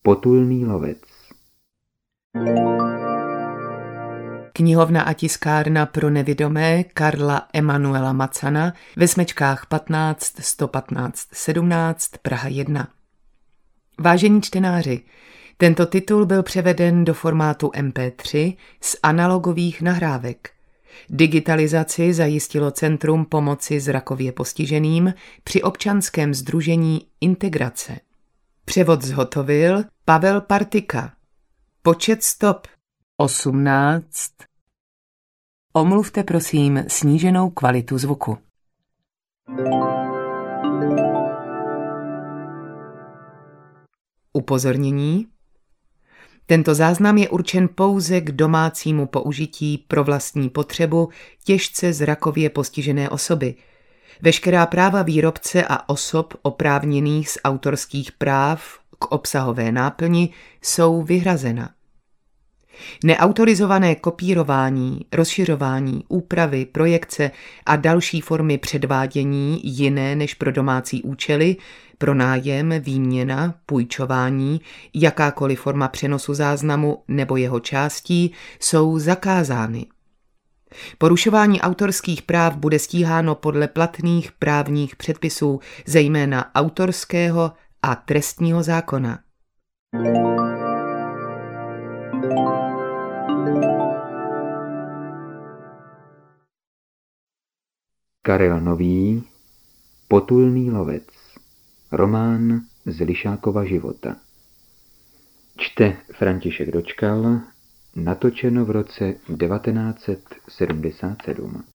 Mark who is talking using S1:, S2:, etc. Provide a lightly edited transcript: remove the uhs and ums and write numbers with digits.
S1: Potulný lovec.
S2: Knihovna a tiskárna pro nevidomé Karla Emanuela Macana ve smečkách 15 115 17 Praha 1. Vážení čtenáři, tento titul byl převeden do formátu MP3 z analogových nahrávek. Digitalizaci zajistilo Centrum pomoci zrakově postiženým při občanském sdružení Integrace. Převod zhotovil Pavel Partika. Počet stop 18. Omluvte prosím sníženou kvalitu zvuku. Upozornění. Tento záznam je určen pouze k domácímu použití pro vlastní potřebu těžce zrakově postižené osoby. Veškerá práva výrobce a osob oprávněných z autorských práv k obsahové náplni jsou vyhrazena. Neautorizované kopírování, rozšiřování, úpravy, projekce a další formy předvádění jiné než pro domácí účely, pronájem, výměna, půjčování, jakákoliv forma přenosu záznamu nebo jeho částí jsou zakázány. Porušování autorských práv bude stíháno podle platných právních předpisů, zejména autorského a trestního zákona.
S1: Karel Nový, Potulný lovec. Román z Lišákova života. Čte František Dočkal, natočeno v roce 1977.